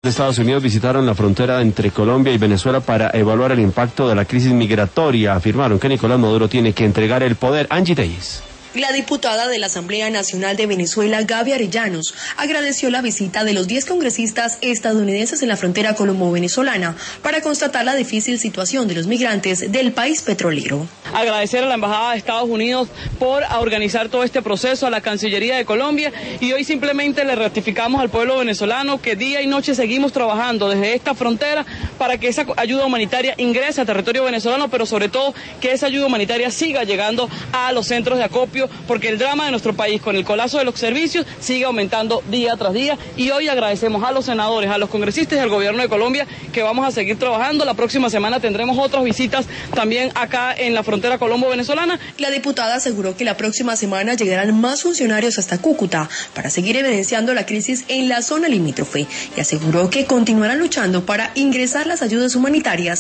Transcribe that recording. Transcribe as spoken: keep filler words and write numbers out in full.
De Estados Unidos visitaron la frontera entre Colombia y Venezuela para evaluar el impacto de la crisis migratoria. Afirmaron que Nicolás Maduro tiene que entregar el poder. Angie Telles. La diputada de la Asamblea Nacional de Venezuela, Gaby Arellanos, agradeció la visita de los diez congresistas estadounidenses en la frontera colombo-venezolana para constatar la difícil situación de los migrantes del país petrolero. Agradecer a la Embajada de Estados Unidos por organizar todo este proceso, a la Cancillería de Colombia, y hoy simplemente le ratificamos al pueblo venezolano que día y noche seguimos trabajando desde esta frontera para que esa ayuda humanitaria ingrese a territorio venezolano, pero sobre todo que esa ayuda humanitaria siga llegando a los centros de acopio, porque el drama de nuestro país con el colapso de los servicios sigue aumentando día tras día, y hoy agradecemos a los senadores, a los congresistas y al gobierno de Colombia que vamos a seguir trabajando. La próxima semana tendremos otras visitas también acá en la frontera colombo-venezolana. La diputada aseguró que la próxima semana llegarán más funcionarios hasta Cúcuta para seguir evidenciando la crisis en la zona limítrofe, y aseguró que continuarán luchando para ingresar las ayudas humanitarias